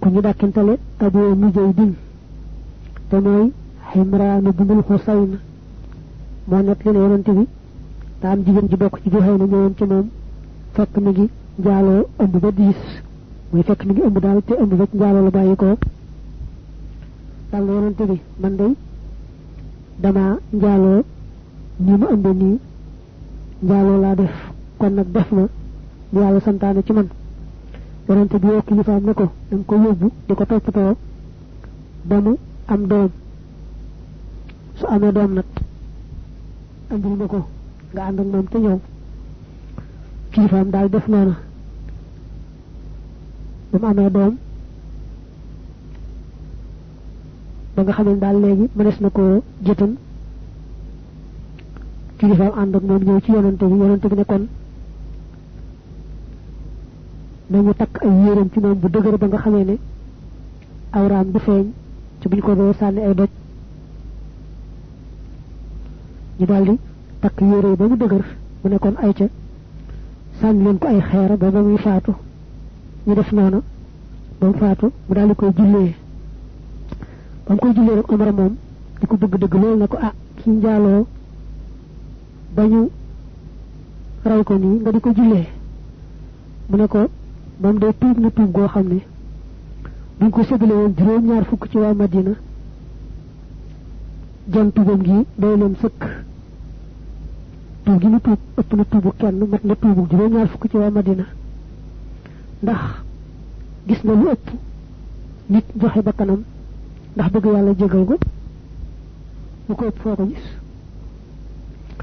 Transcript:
ku ñu dàkkintale Abu Mujaydin te mooy Himraan ibnul Husayn moo nekk li ne yonent bi daa am jigéen ji bokk ci Juhayna ñëwoon ci moom fekk mi ngi njaaloo ëmb ba diis muy fekk mi ngi ëmb daal te ëmb ba njaaloo la bàyyi ko daal na yonent bi man day dama njaaloo nii ma ëmbe nii njaaloo laa def kon nag def ma li yàlla santaane ci man yonent bi woo kilifaam ne ko danga ko yóbbu di ko toppatoo ba mu am doom su amee doom nag andil ma ko nga ànd ak moom te ñëw kilifaam daal def noona ba mu amee doom ba nga xam ne daal léegi mënees na koo jëtan kilifaam ànd ak moom ñëw ci yonante bi ne kon nañu takk ay yéreem ci moom bu dëgër ba nga xamee ne awraam du feeñ ci buñ ko dee sànni ay doj ñu daldi takk yére ba mu dëgër mu ne kon ay ca sànni leen ko ay xeer ba muy faatu ñu def noona ba mu faatu mu daldi koy jullee ba mu koy jullee rek Omar moom di ko bëgg dëgg loolu ne ko ki njaaloo ba ñu ray ko nii nga di ko jullee mu ne ko moom day tuub na tuub goo xam ne buñ ko séddale woon juróom-ñaar fukk ci waa Madina jan tuubam gi doy leen sëkk tuub gi mu tuub ëpp na tuubu kenn mat na tuubu juróom-ñaar fukk ci waa Madina ndax gis nga lu ëpp nit joxe ba kanam ndax bëgg yàlla jégal ko lu ko ëpp foo ko gis